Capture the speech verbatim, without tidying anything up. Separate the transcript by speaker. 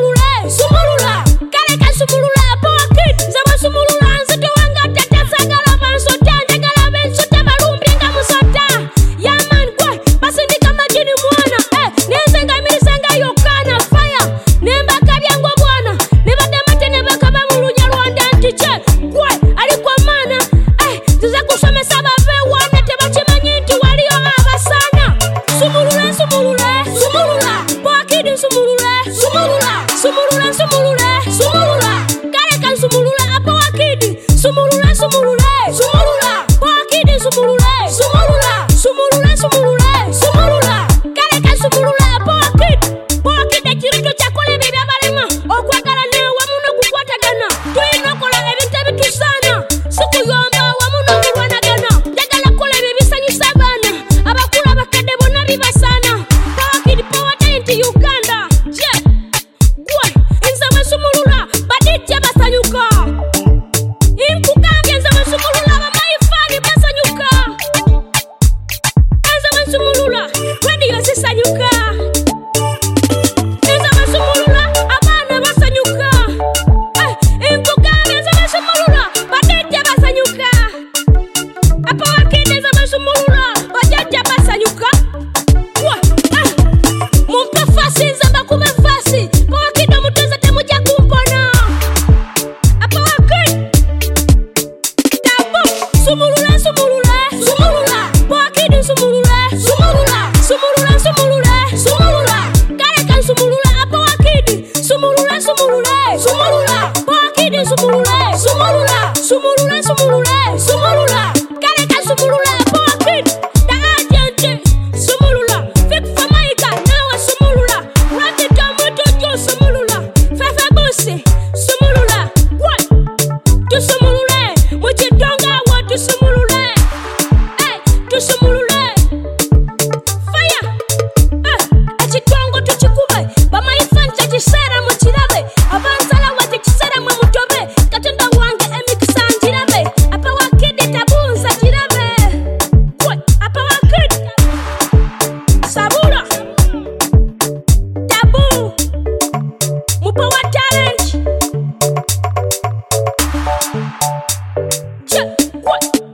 Speaker 1: sumulule, sumulula. Kale ka sumulula power kid. Zaba sumulula nzito wanga tata sagala mansota njagala bensota balumbinga musota. Ya man boy, basi ndika majini mwana. Eh, nenzenga misenga yokana fire. Nemba kabyango bwana. Neba demate neba kaba mulunya Rwanda ntiche. Boy, alikuwa mana. Eh, tuza kusomesa babe wana tebachimanyi nti waliyo abasana. Sumulule, sumulule, sumulula. Power kid sumulule, sumulula. Sumulule, sumulule, sumulula. Kale kan sumulule power kid. Sumulule, sumulule, sumulula. Power kid sumulule, sumulula. Sumulule, sumulule, sumulula. Kale kan sumulule power kid. Power kid ekirito kyakole bebe abalema. Okwagala ne wamu n'okukwatagana. Tulina okola ebintu ebitusana. Sikuyomba wamu n'okulwanagana. Njagala kola ebyo ebisanyusa abaana. Abakulu abakadde bonna bibasana. Power kid power talent Uganda. Yeah. Gwe, nze bwe sumulula, badijja basanyuka. Impugambye nze bwe sumulula, bamayifani basanyuka. Nze bwe sumulula, radio zisanyuka. Nze bwe sumulula, abaana basanyuka. Eh, impugambye nze bwe sumulula, badijja basanyuka. Power kid nze bwe sumulula, bajjajja basanyuka. Gwe, eh, mumpe fasi nze mbakume fasi. Power kid omuteze temujja kumpona. Power kid. Tabu. Sumulule, sumulule, sumulula. Power kid sumulule, sumulula. Sumulule, sumulule, sumulula. Kale kan sumulule power kid. Sumulule, sumulule, sumulula. Power kid sumulule, sumulula. Sumulule, sumulule, sumulula. Kale kan sumulule power kid. Da agent sumulula. Fik famaika nawe sumulula. Rati tomato jo sumulula. Fefe busi sumulula. What? Tusumulule. Mujidonga wa tusumulule. Eh, tusumulule. Fire. Eh, ekitongo tukikube. Bamayifanja kisera mu kirabe. Abanzala wati kisera mu mutobe. Katonda wange emikisa njirabe. Power kid tabunza kirabe. What? Power kid. Sabura. Tabu. Mu power talent. Yeah. What?